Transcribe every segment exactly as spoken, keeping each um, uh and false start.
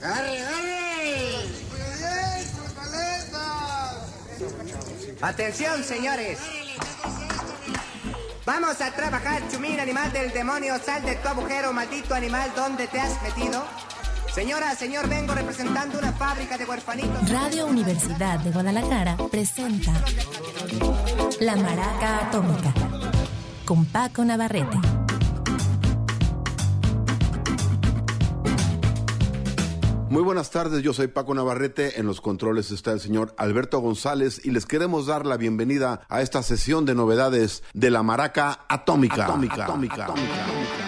¡Arre, arre! Atención, señores. Vamos a trabajar, chumín, animal del demonio. Sal de tu agujero, maldito animal. ¿Dónde te has metido? Señora, señor, vengo representando una fábrica de huerfanitos. Radio Universidad de Guadalajara presenta La Maraca Atómica con Paco Navarrete. Muy buenas tardes, yo soy Paco Navarrete, en los controles está el señor Alberto González y les queremos dar la bienvenida a esta sesión de novedades de la Maraca Atómica. Atómica, atómica, atómica.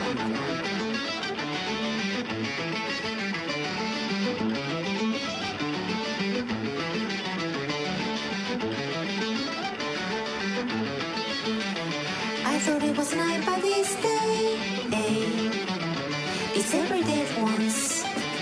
I thought it was night by this day. Hey, it's every day at once.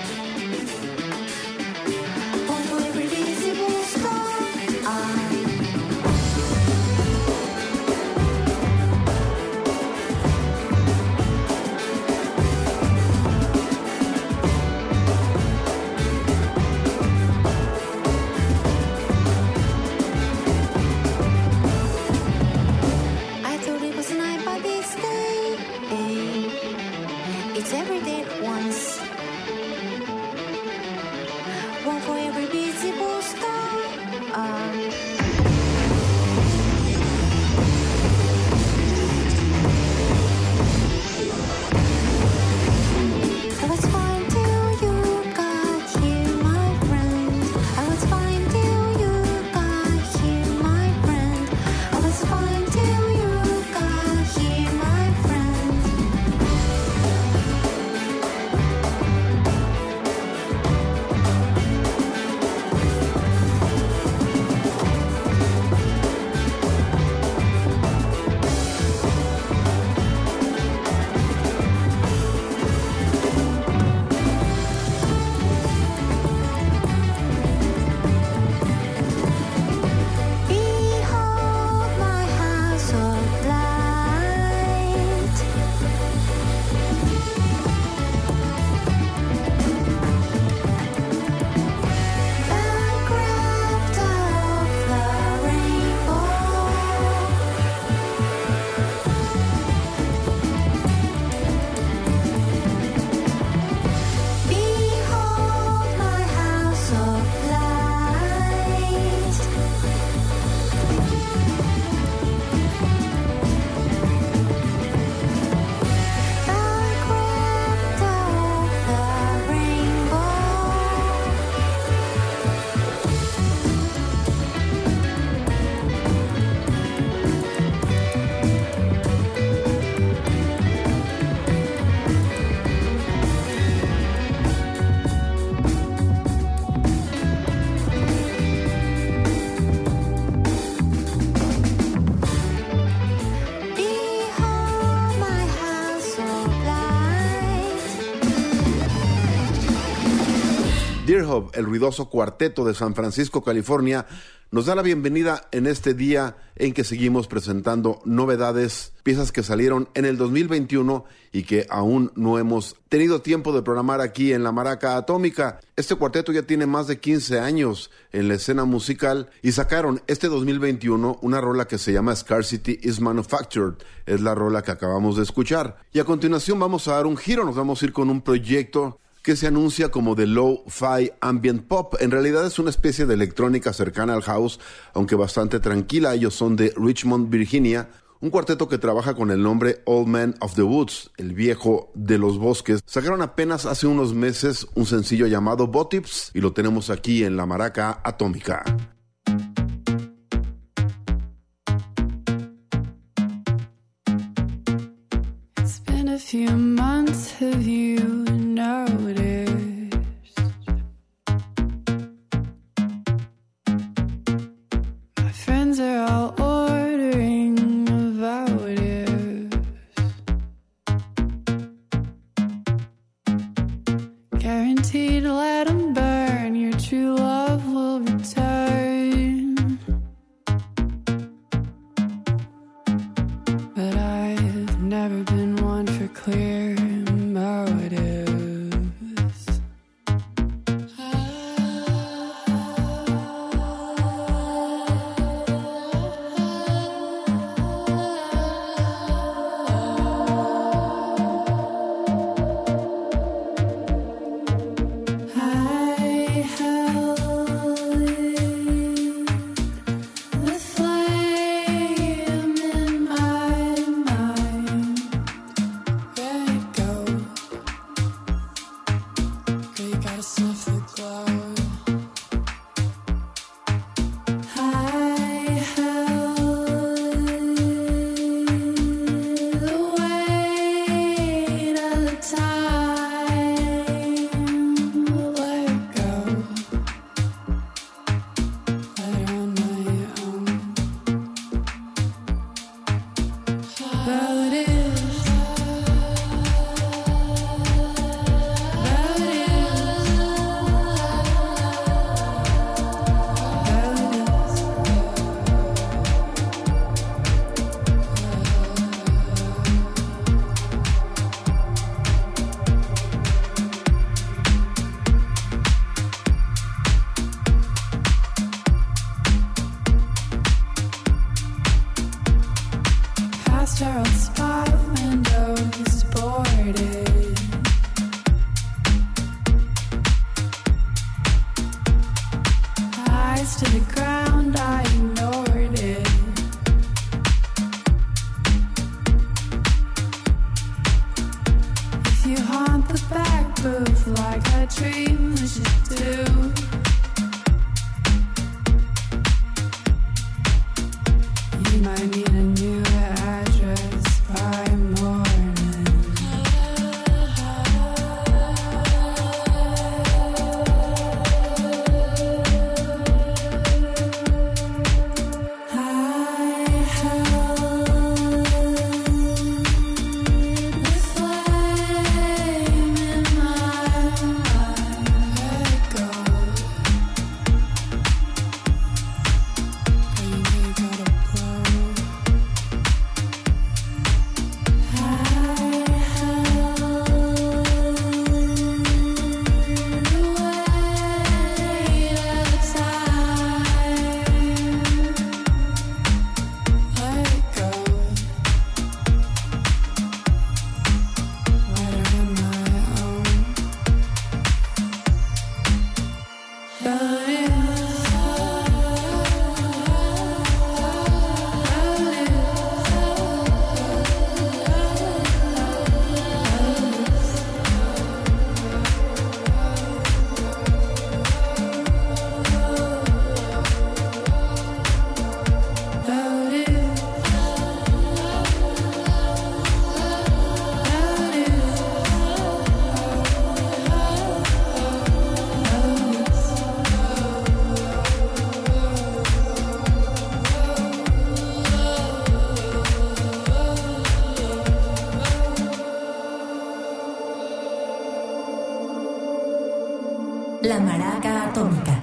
Deerhub, el ruidoso cuarteto de San Francisco, California, nos da la bienvenida en este día en que seguimos presentando novedades, piezas que salieron en el dos mil veintiuno y que aún no hemos tenido tiempo de programar aquí en la Maraca Atómica. Este cuarteto ya tiene más de quince años en la escena musical y sacaron este dos mil veintiuno una rola que se llama Scarcity is Manufactured. Es la rola que acabamos de escuchar. Y a continuación vamos a dar un giro, nos vamos a ir con un proyecto que se anuncia como de Lo-Fi Ambient Pop. En realidad es una especie de electrónica cercana al house, aunque bastante tranquila. Ellos son de Richmond, Virginia, un cuarteto que trabaja con el nombre Old Man of the Woods, el viejo de los bosques. Sacaron apenas hace unos meses un sencillo llamado Botips y lo tenemos aquí en la Maraca Atómica. It's been a few months, have you noticed? My friends are all ordering votives. Guaranteed to let them burn, your true love will return. But I've never been one for clear motives. La Maraca Atómica.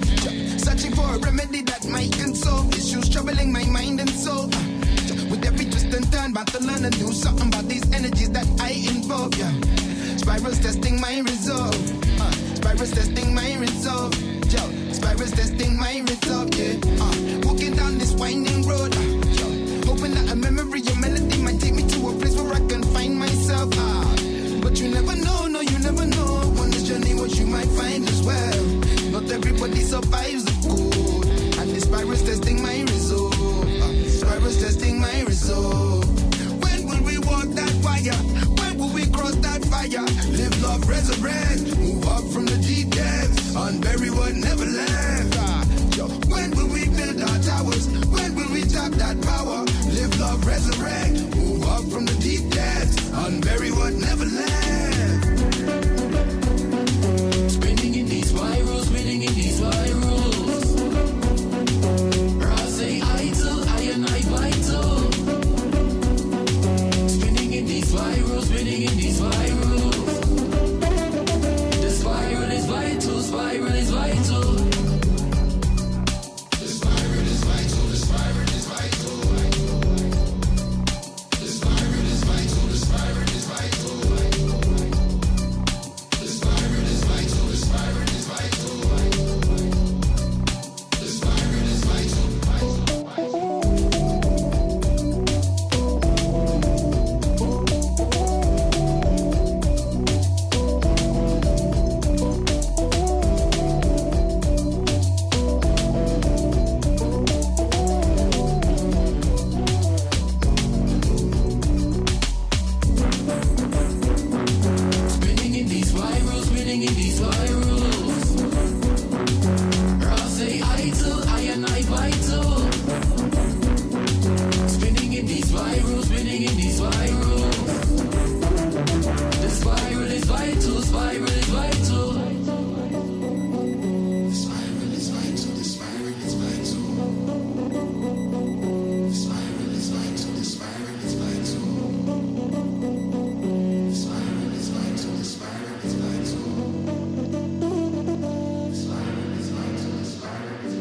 Searching for a remedy that might console issues troubling my mind and soul. With every and turn back to learn and do something about these energies that I involve, yeah. Spirals testing my resolve. Uh, spirals testing my resolve. Yo, spirals testing my resolve, yeah. Uh, walking down this winding road. Uh, yo, hoping that a memory or melody might take me to a place where I can find myself. Uh, but you never know, no, you never know. On this journey, what you might find as well. Not everybody survives the cold. And the spirals testing my resolve. Uh, spirals testing my resolve. When will we walk that wire? When will we cross that fire? Live, love, resurrect. Move up from the deep depths. Unbury what never left. Uh, yo, when will we build our towers? When will we tap that power? Live, love, resurrect. Move up from the deep depths. Unbury what never left. Spinning in these spirals, spinning in these spirals. I say idle, I and I vital. Spinning in these spirals, spinning in these spirals. The spiral is vital, spiral is vital. The spiral is vital, the spiral is vital. The spiral is vital, the spiral is vital. The spiral is vital, the spiral is vital. The spiral is vital, spinning in these spirals, spinning in these spirals. I say idle, I and I vital. Spinning in these spirals, spinning in these spirals. The spiral is vital, spiral is vital. The spiral is vital, the spiral is vital. The spiral is vital, the spiral is vital. The spiral is vital, the spiral is vital. The spiral is vital, the spiral is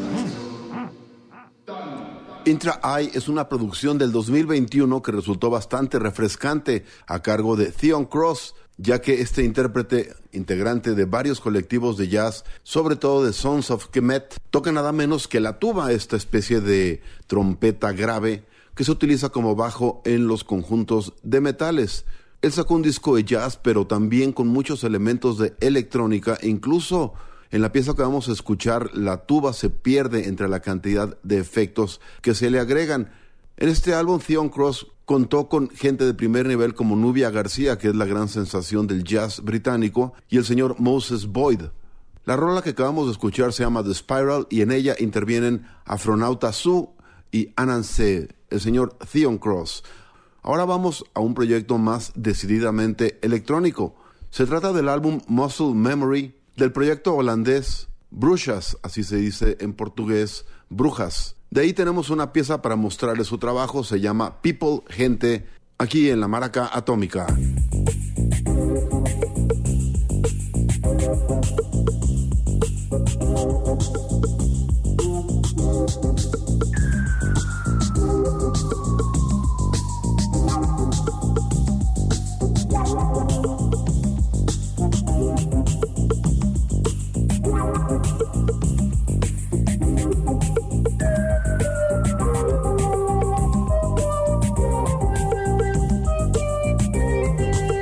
vital. Intra Eye es una producción del dos mil veintiuno que resultó bastante refrescante a cargo de Theon Cross, ya que este intérprete, integrante de varios colectivos de jazz, sobre todo de Sons of Kemet, toca nada menos que la tuba, esta especie de trompeta grave que se utiliza como bajo en los conjuntos de metales. Él sacó un disco de jazz, pero también con muchos elementos de electrónica, e incluso en la pieza que vamos a escuchar, la tuba se pierde entre la cantidad de efectos que se le agregan. En este álbum, Theon Cross contó con gente de primer nivel como Nubia García, que es la gran sensación del jazz británico, y el señor Moses Boyd. La rola que acabamos de escuchar se llama The Spiral, y en ella intervienen Afronauta Sue y Ananse, el señor Theon Cross. Ahora vamos a un proyecto más decididamente electrónico. Se trata del álbum Muscle Memory, del proyecto holandés Brujas, así se dice en portugués, Brujas. De ahí tenemos una pieza para mostrarles su trabajo, se llama People, Gente, aquí en la Maraca Atómica. Thank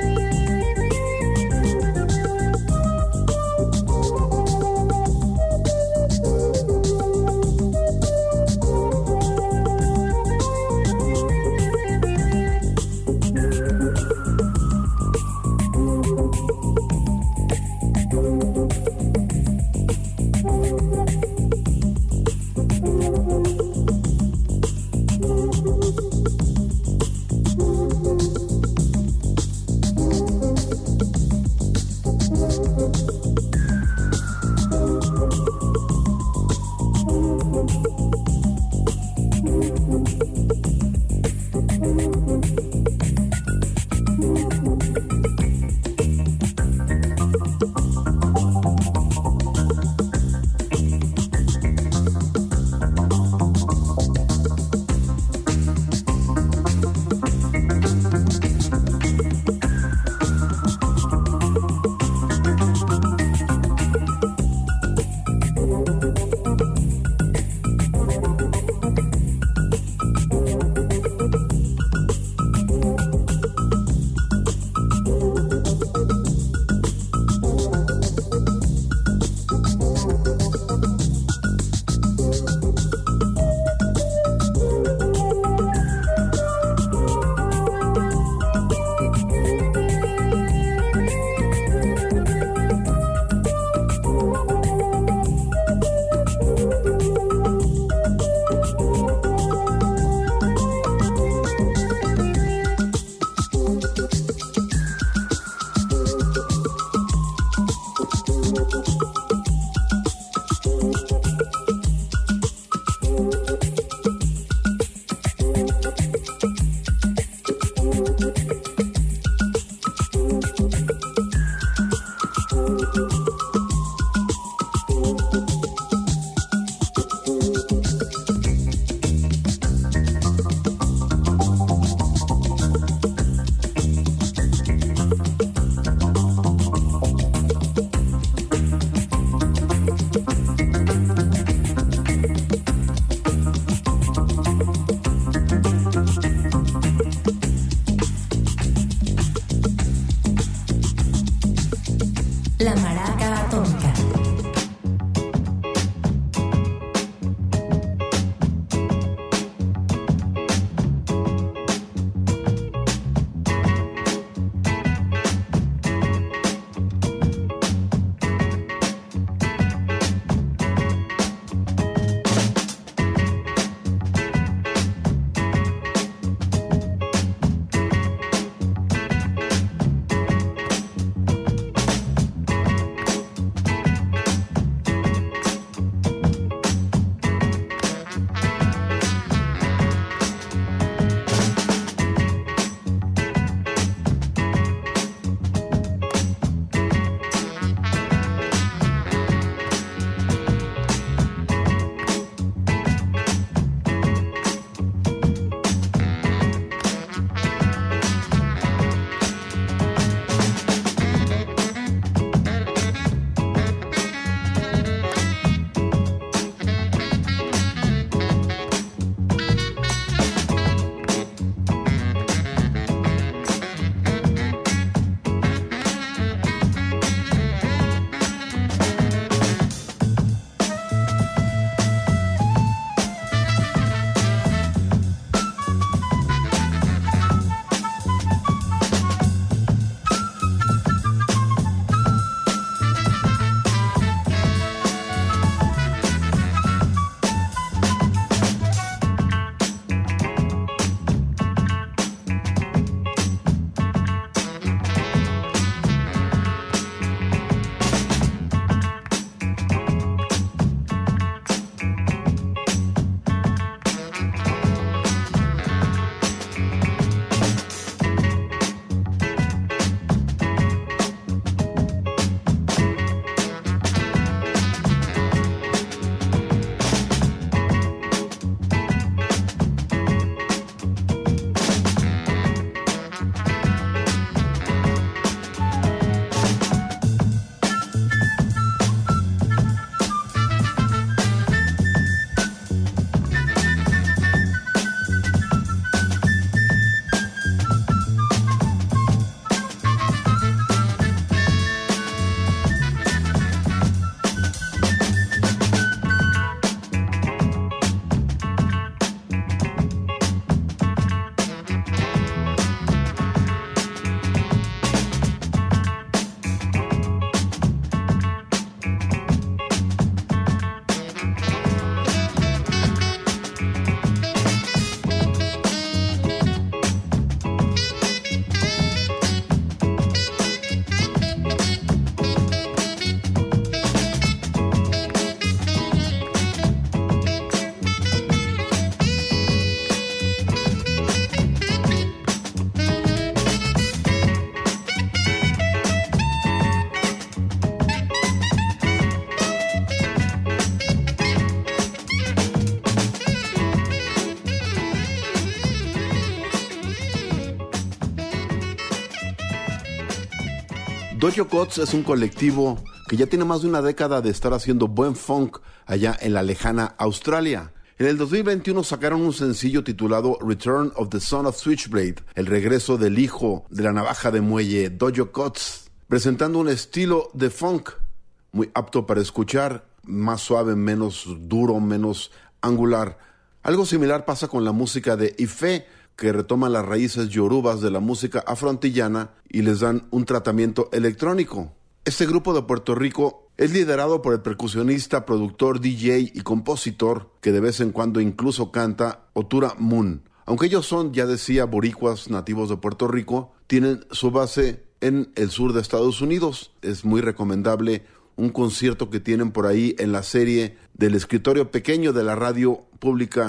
Dojo Cuts es un colectivo que ya tiene más de una década de estar haciendo buen funk allá en la lejana Australia. En el dos mil veintiuno sacaron un sencillo titulado Return of the Son of Switchblade, el regreso del hijo de la navaja de muelle, Dojo Cuts, presentando un estilo de funk muy apto para escuchar, más suave, menos duro, menos angular. Algo similar pasa con la música de Ife, que retoma las raíces yorubas de la música afroantillana y les dan un tratamiento electrónico. Este grupo de Puerto Rico es liderado por el percusionista, productor, D J y compositor que de vez en cuando incluso canta Otura Moon. Aunque ellos son, ya decía, boricuas nativos de Puerto Rico, tienen su base en el sur de Estados Unidos. Es muy recomendable un concierto que tienen por ahí en la serie del escritorio pequeño de la radio pública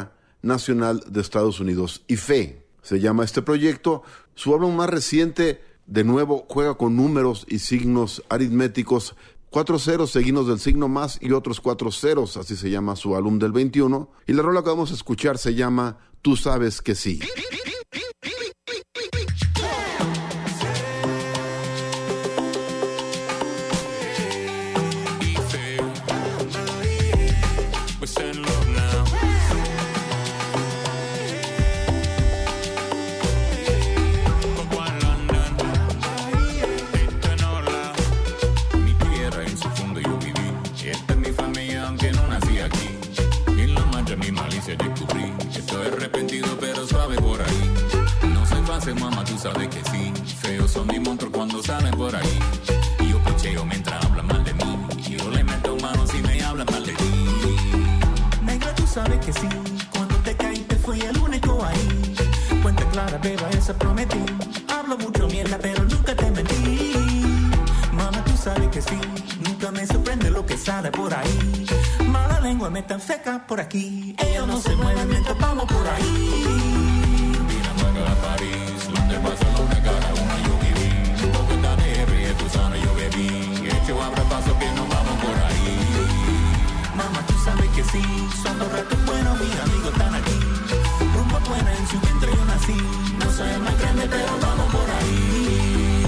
Nacional de Estados Unidos, I F E. Se llama este proyecto. Su álbum más reciente, de nuevo, juega con números y signos aritméticos. Cuatro ceros seguidos del signo más y otros cuatro ceros, así se llama su álbum del veintiuno. Y la rola que vamos a escuchar se llama Tú sabes que sí. Mamá, tú sabes que sí, feos son mis monstruos cuando salen por ahí. Y yo picheo mientras hablan mal de mí. Y yo le meto manos si me hablan mal de ti. Negra, tú sabes que sí, cuando te caíste fui el único ahí. Cuenta clara, beba, esa prometí. Hablo mucho mierda, pero nunca te mentí. Mamá, tú sabes que sí, nunca me sorprende lo que sale por ahí. Mala lengua me tan seca por aquí. Ellos no se mueven mientras vamos por ahí. A París, donde Barcelona, cada uno yo viví. Bogotá de R, tu zona yo bebí. Hecho abra paso que nos vamos por ahí. Mamá, tú sabes que sí, son los ratos buenos, mis amigos están aquí. Rumbo buena, en su vientre yo nací. No soy el más grande, pero vamos por ahí.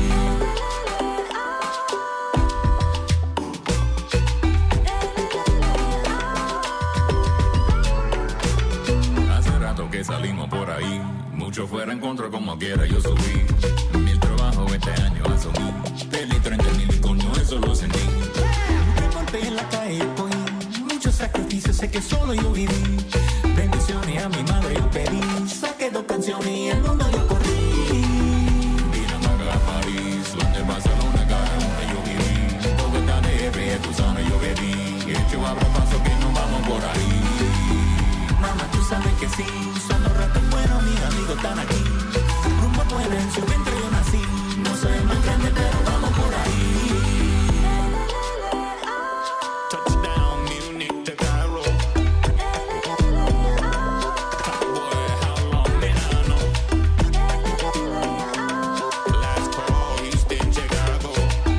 Hace rato que salimos por ahí. Mucho fuera en contra como quiera yo subí. Mil trabajo este año asumí. Perdí treinta mil y coño eso lo sentí. Me golpeé en la calle hoy. Muchos sacrificios sé que solo yo viví. Bendiciones a mi madre yo pedí. Saqué dos canciones y el mundo yo corrí. Vine a París, donde Barcelona, cada una yo viví. Bogotá de R, tu zona yo bebí. Hecho abra paso que nos vamos por ahí. Mamá, tú sabes que sí, son los ratos buenos, mis amigos están aquí. Rumbo buena, en su vientre yo nací. No soy el más grande, pero vamos por ahí. Touchdown, Munich to Cairo. Boy, how long been I know? Last call, Houston, Chicago.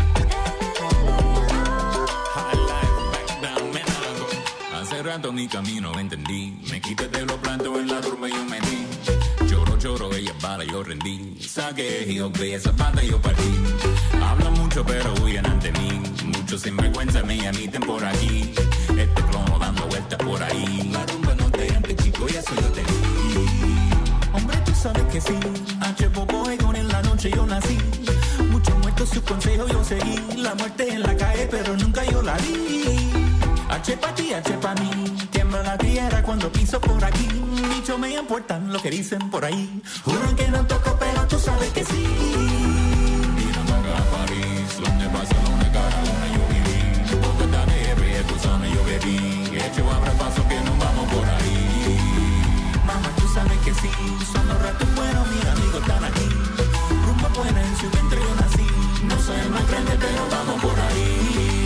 High life, back down, man, I go. Hace rato mi camino entendí. Me quité de los plantos en la turba y yo me di. Lloro, lloro, ella para, yo rendí. Saqué y ok, esa pata yo partí. Hablan mucho pero huyen ante mí. Muchos sinvergüenza me emiten por aquí. Este clono dando vueltas por ahí. La rumba no te ante chico y eso yo te di. Hombre, tú sabes que sí. H. Bobo con en la noche yo nací. Muchos muertos sus consejos yo seguí. La muerte en la calle pero nunca yo la vi. H pa' ti, H pa' mí. Tiembla la tierra cuando piso por aquí. Dicho me importan lo que dicen por ahí. Juran que no toco, pero tú sabes que sí. Vine a París, donde Barcelona, cada una yo viví. Bogotá de R, tu zona yo bebí. Hecho abra paso que nos vamos por ahí. Mamá, tú sabes que sí, son los ratos buenos, mis amigos están aquí. Rumbo buena, en su vientre yo nací. No soy el más grande, pero vamos por ahí.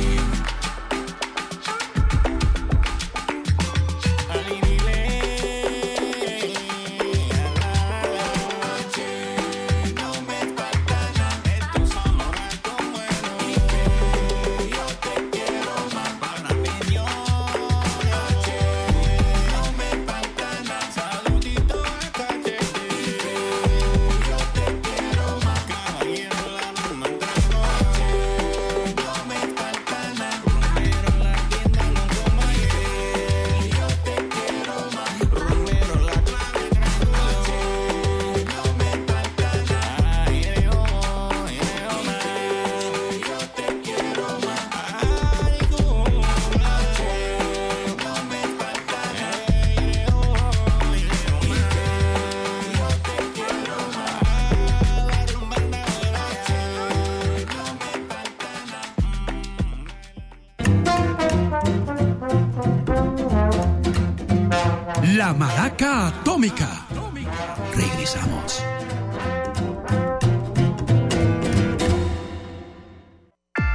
La Maraca Atómica. Regresamos.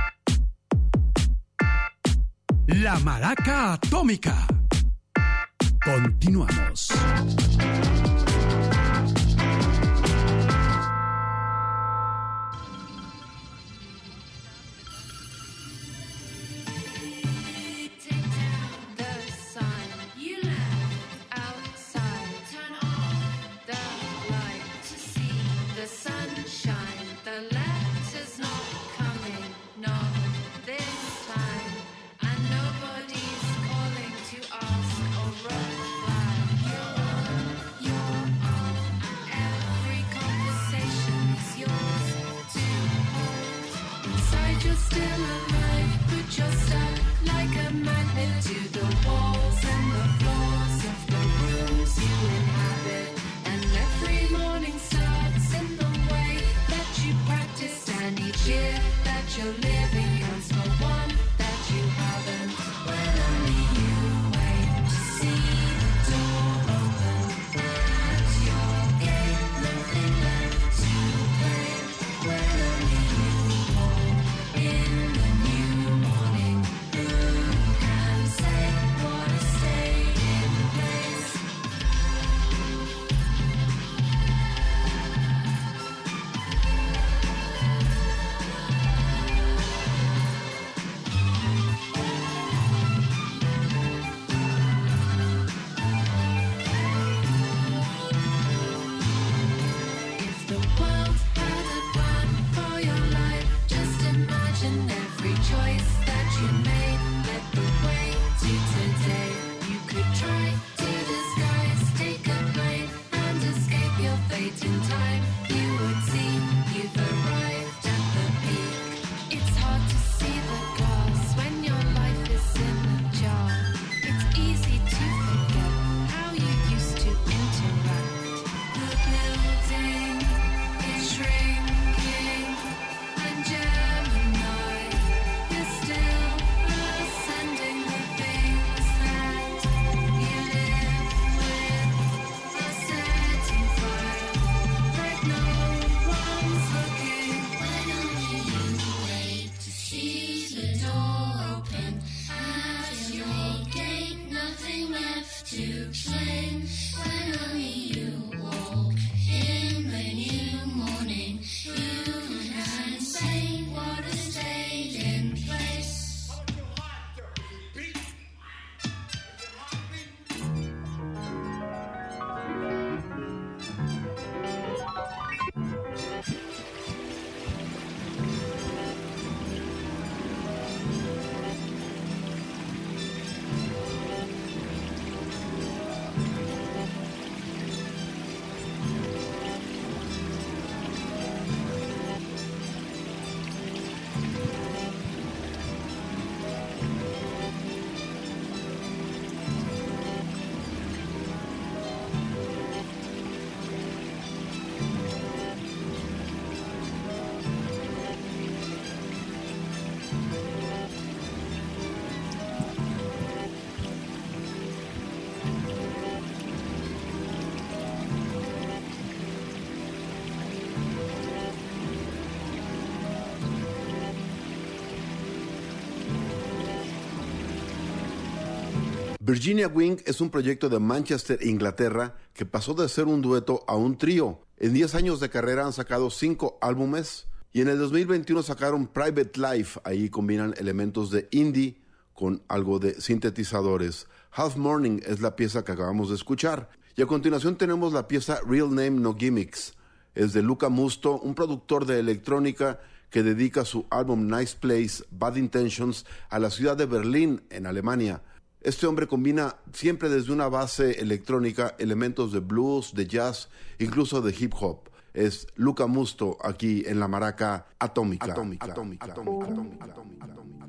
La Maraca Atómica. Continuamos. Virginia Wing es un proyecto de Manchester, Inglaterra, que pasó de ser un dueto a un trío. En diez años de carrera han sacado cinco álbumes y en el dos mil veintiuno sacaron Private Life. Ahí combinan elementos de indie con algo de sintetizadores. Half Morning es la pieza que acabamos de escuchar. Y a continuación tenemos la pieza Real Name No Gimmicks. Es de Luca Musto, un productor de electrónica que dedica su álbum Nice Place, Bad Intentions a la ciudad de Berlín, en Alemania. Este hombre combina siempre desde una base electrónica elementos de blues, de jazz, incluso de hip hop. Es Luca Musto aquí en la Maraca Atómica. Atómica, atómica, atómica, atómica, atómica, atómica.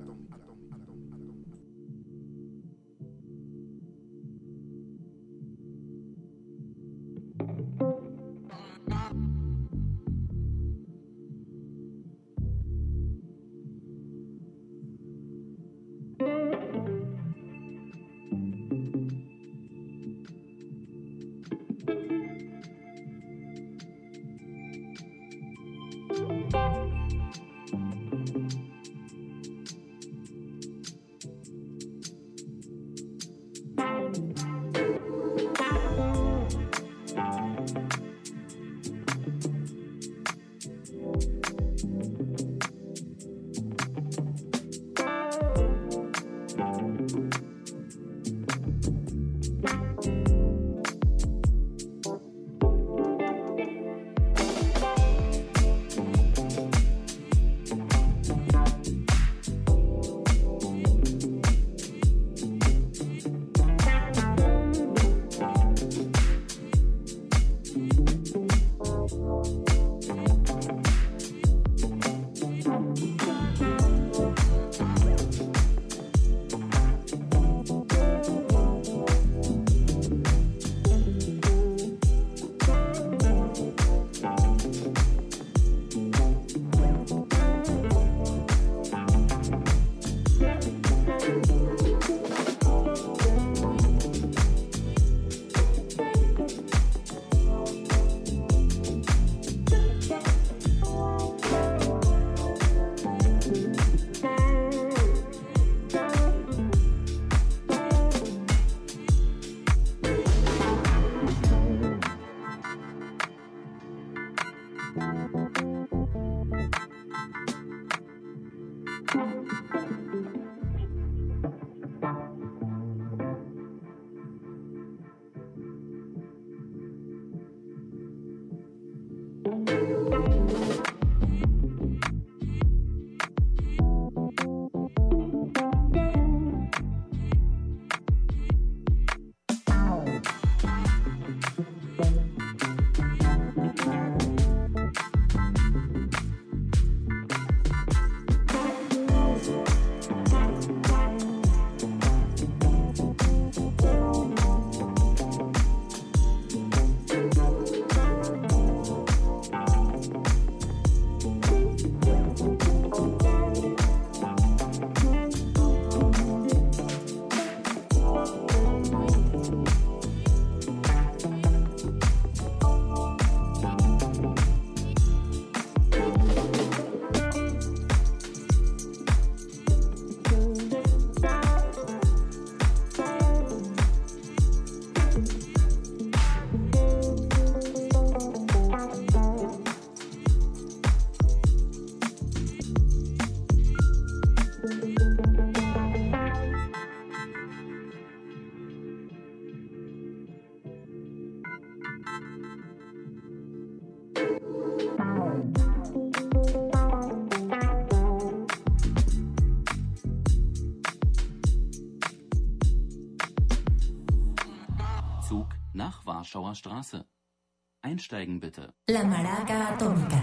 Zug nach Warschauer Straße. Einsteigen bitte. La Maraca Atómica.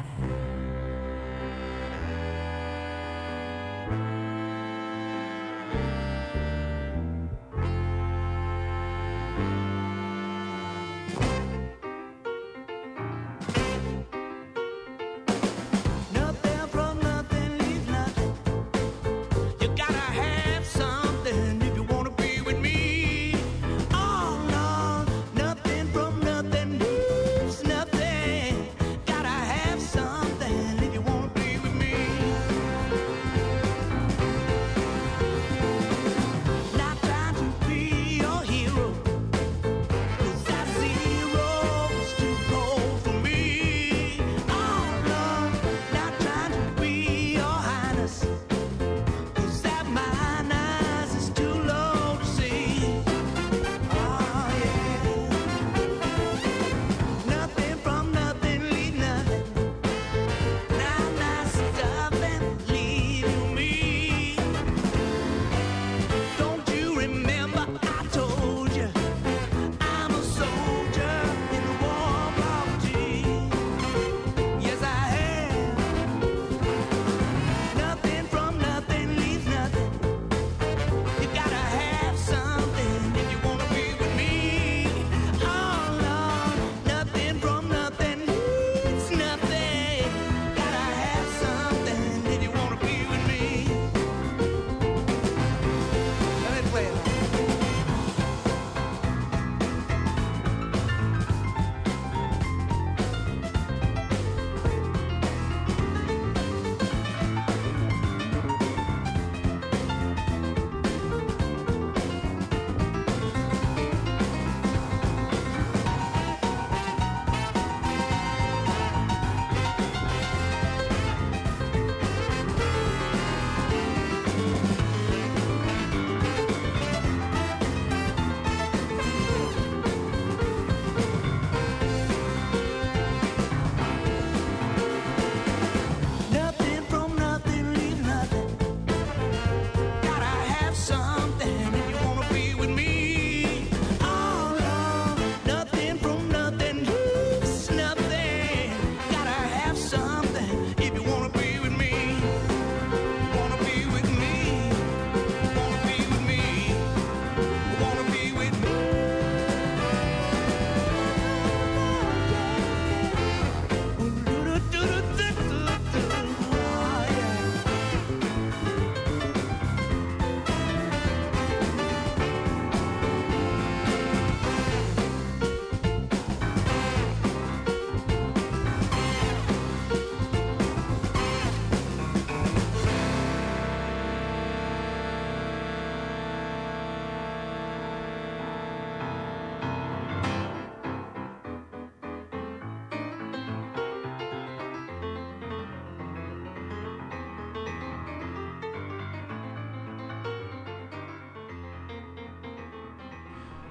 Something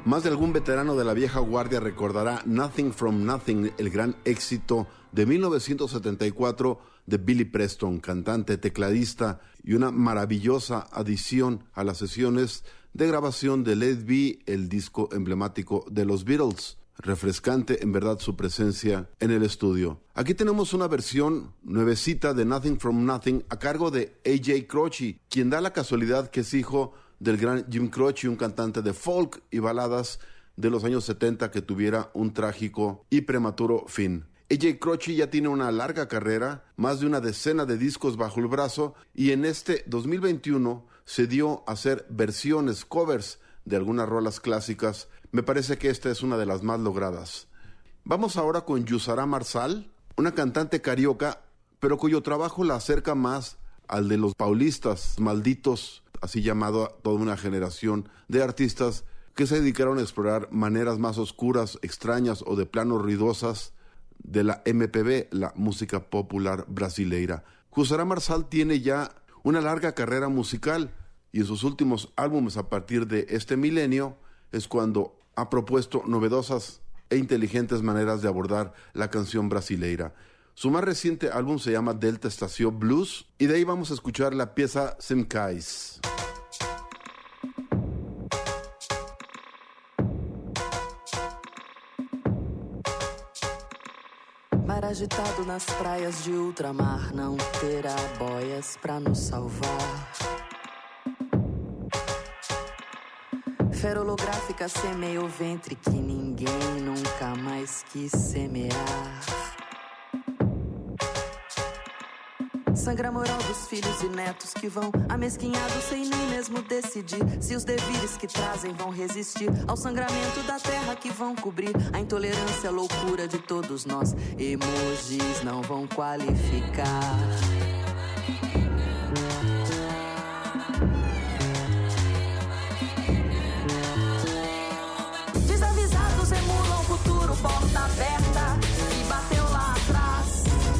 Más de algún veterano de la vieja guardia recordará Nothing from Nothing, el gran éxito de mil novecientos setenta y cuatro de Billy Preston, cantante, tecladista y una maravillosa adición a las sesiones de grabación de Let It Be, el disco emblemático de los Beatles. Refrescante en verdad su presencia en el estudio. Aquí tenemos una versión nuevecita de Nothing from Nothing a cargo de A J Croce, quien da la casualidad que es hijo del gran Jim Croce, un cantante de folk y baladas de los años setenta que tuviera un trágico y prematuro fin. A J Croce ya tiene una larga carrera, más de una decena de discos bajo el brazo, y en este dos mil veintiuno se dio a hacer versiones, covers de algunas rolas clásicas. Me parece que esta es una de las más logradas. Vamos ahora con Yusara Marsal, una cantante carioca, pero cuyo trabajo la acerca más al de los paulistas malditos, así llamado a toda una generación de artistas que se dedicaron a explorar maneras más oscuras, extrañas o de plano ruidosas de la M P B, la música popular brasileira. Yusara Marsal tiene ya una larga carrera musical y en sus últimos álbumes a partir de este milenio es cuando ha propuesto novedosas e inteligentes maneras de abordar la canción brasileira. Su más reciente álbum se llama Delta Estación Blues y de ahí vamos a escuchar la pieza Semcais. Mar agitado nas praias de ultramar não terá boias pra nos salvar. Fera holográfica semeia o ventre que ninguém nunca mais quis semear. Sangra a moral dos filhos e netos que vão amesquinhados sem nem mesmo decidir se os devires que trazem vão resistir ao sangramento da terra que vão cobrir a intolerância, a loucura de todos nós. Emojis não vão qualificar. Desavisados emulam o futuro, porta aberta e bateu lá atrás.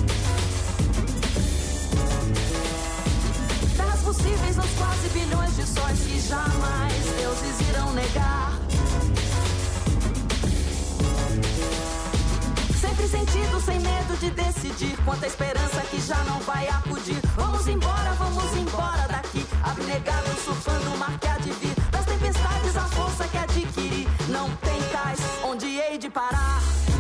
Terras possíveis nos quase bilhões de sóis que jamais deuses irão negar. Sempre sentido, sem medo de decidir quanta esperança que já não vai acudir. Vamos embora, vamos embora daqui, abnegado surfando o mar que há de vir. Das tempestades a força que adquiri, não tem cais onde hei de parar.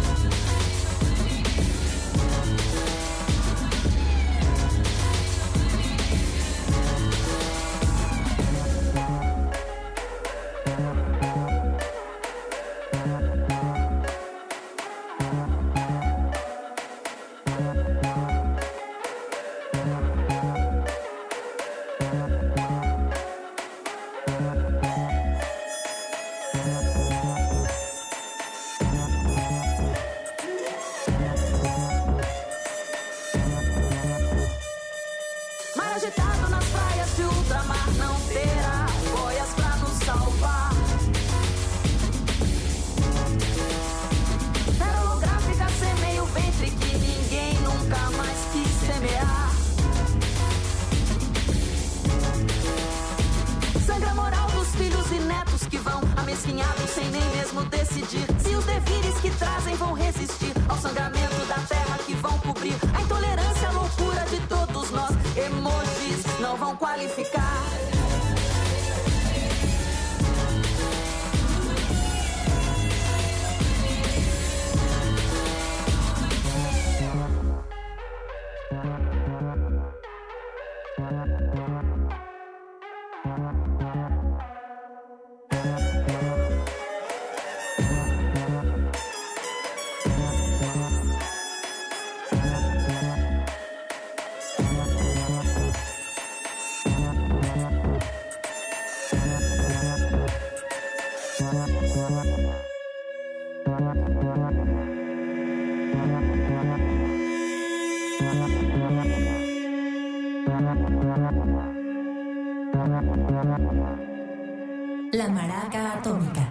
Sem nem mesmo decidir se os devires que trazem vão resistir ao sangramento da terra que vão cobrir a intolerância, a loucura de todos nós. Emojis não vão qualificar. La maraca atómica.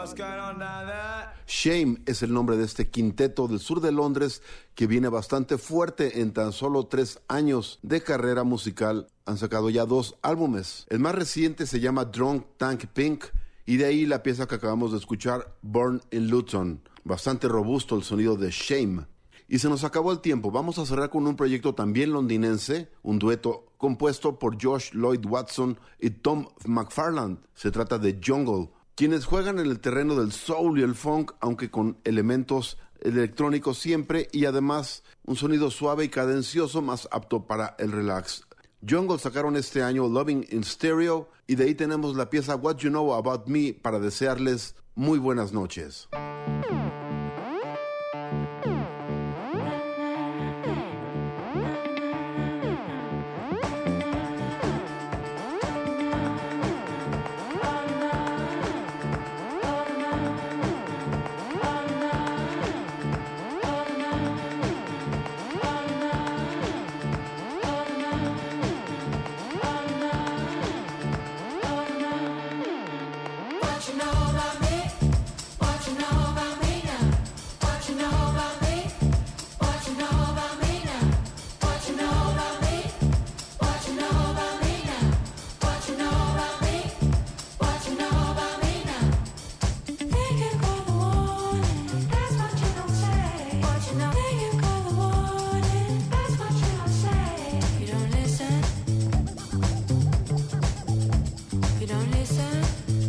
Shame es el nombre de este quinteto del sur de Londres que viene bastante fuerte en tan solo tres años de carrera musical. Han sacado ya dos álbumes. El más reciente se llama Drunk Tank Pink y de ahí la pieza que acabamos de escuchar, Born in Luton. Bastante robusto el sonido de Shame. Y se nos acabó el tiempo. Vamos a cerrar con un proyecto también londinense, un dueto compuesto por Josh Lloyd Watson y Tom McFarland. Se trata de Jungle, quienes juegan en el terreno del soul y el funk, aunque con elementos electrónicos siempre y además un sonido suave y cadencioso más apto para el relax. Jungle sacaron este año Loving in Stereo y de ahí tenemos la pieza What You Know About Me para desearles muy buenas noches. What you know about me? What you know about me now? What you know about me? What you know about me now? What you know about me? What you know about me now? What you know about me? What you know about me now? Think you call the warning, that's what you don't say. What you know? Think you call the warning, that's what you don't say. You don't listen. You don't listen.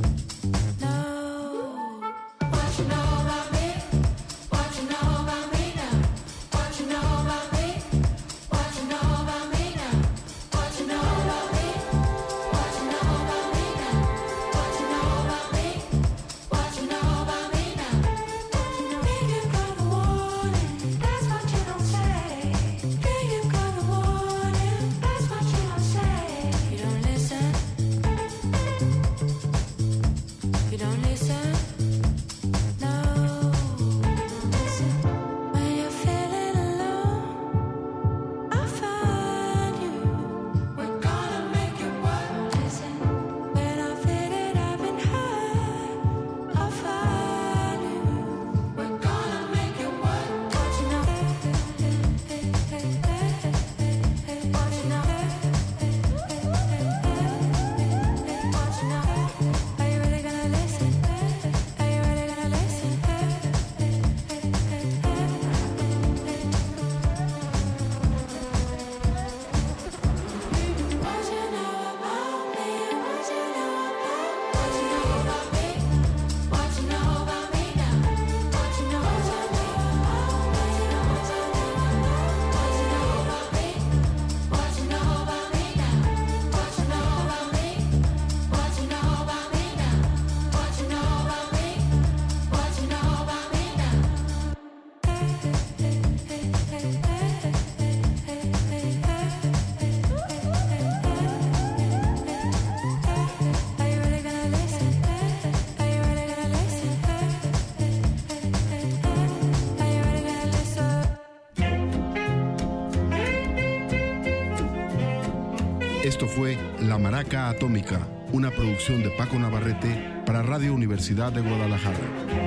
Esto fue La Maraca Atómica, una producción de Paco Navarrete para Radio Universidad de Guadalajara.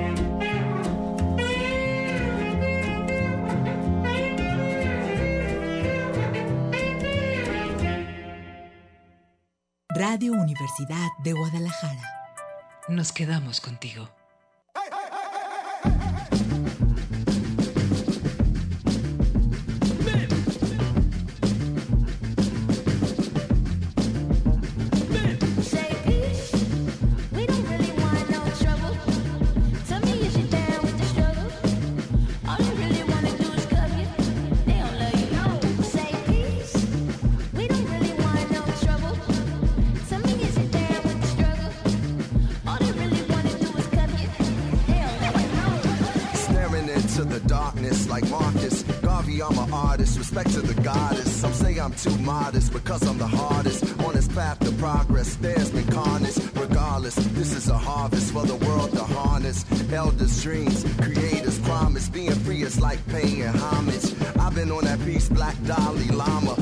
Radio Universidad de Guadalajara. Nos quedamos contigo. Respect to the goddess. Some say I'm too modest because I'm the hardest. On this path to progress, there's been carnage. Regardless, this is a harvest for the world to harness. Elders' dreams, creators' promise. Being free is like paying homage. I've been on that piece, Black Dalai Lama. My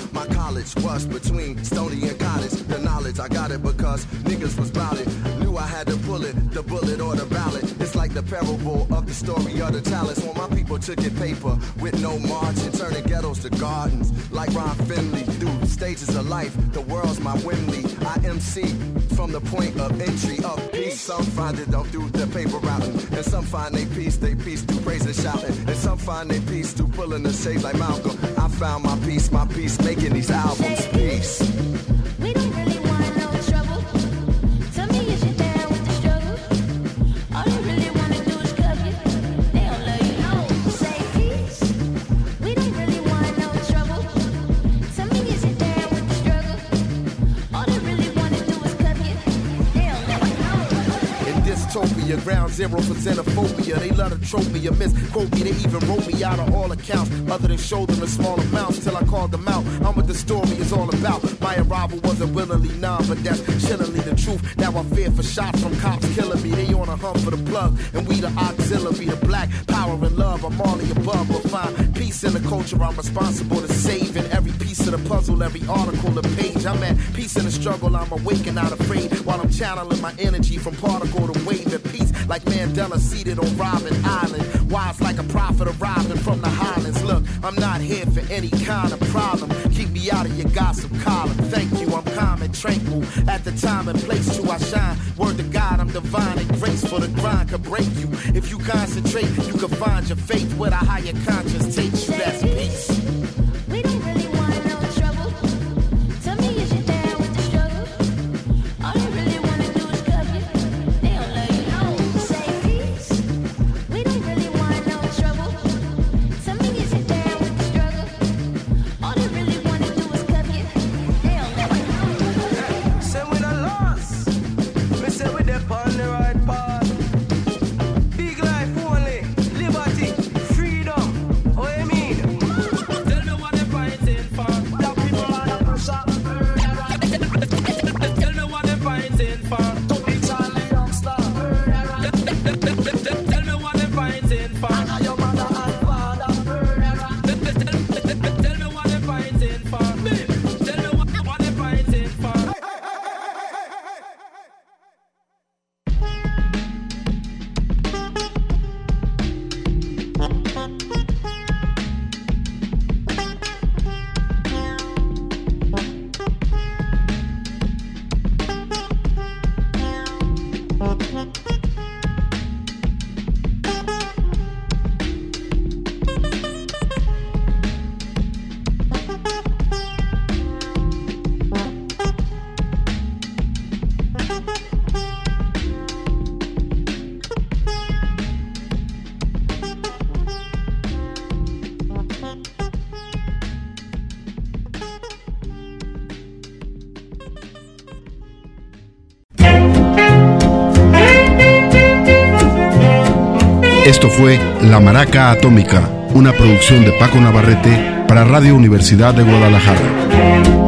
knowledge was between Stony and Cottage. The knowledge, I got it because niggas was bout it. Knew I had to pull it, the bullet or the ballot. It's like the parable of the story of the talents. When my people took it paper with no margin, turning ghettos to gardens. Like Ron Finley, through stages of life, the world's my Wembley. I M C from the point of entry of peace. Some find it don't do the paper routing, and some find they peace, they peace through praise and shouting, and some find they peace through pulling the shades like Malcolm. I found my peace, my peace, making these albums. Peace. We don't really want no trouble. Tell me if you're down with the struggle. All they really wanna do is cuff you. They don't let you know. Say peace. We don't really want no trouble. Tell me if you're down with the struggle. All they really wanna do is cuff you. They don't let you know. In dystopia, ground zero for xenophobia. They love to trope me or misquote me. They even wrote me out of all accounts, other than show them in small amounts till I called them out. I'm what the story is all about. My arrival wasn't willingly none, but that's chillingly the truth. Now I fear for shots from cops killing me. They on a hunt for the plug, and we the auxiliary, the black power and love. I'm all the above, but find peace in the culture I'm responsible to save. In every piece of the puzzle, every article, the page. I'm at peace in the struggle. I'm awake and not afraid, while I'm channeling my energy from particle to wave. At peace like Mandela seated on Robben Island, wise like a prophet arriving from the highlands. Look, I'm not here for any kind of problem. Keep me out of your gossip column. Thank you, I'm calm and tranquil at the time and place to I shine. Word to God, I'm divine and graceful. The grind could break you. If you concentrate, you can find your faith where the higher conscience takes you. That's peace. We don't really want no trouble. Tell me if you're down with the struggle. All they really wanna do is cuff you. They don't let you know. Say peace. We don't really want no trouble. Tell me if you're down with the struggle. All they really wanna do is cuff you. They don't let you know. Say we not lost. Me say we dey on the right path. Big life only, liberty, freedom. Oh, you mean? Tell me what they're fighting for. The people under pressure. Tell me what they're fighting for. To be Charlie Youngster. Tell me what they're fighting for. I know your mother and father. Tell me what they're fighting for. Tell me what what they're fighting for. Esto fue La Maraca Atómica, una producción de Paco Navarrete para Radio Universidad de Guadalajara.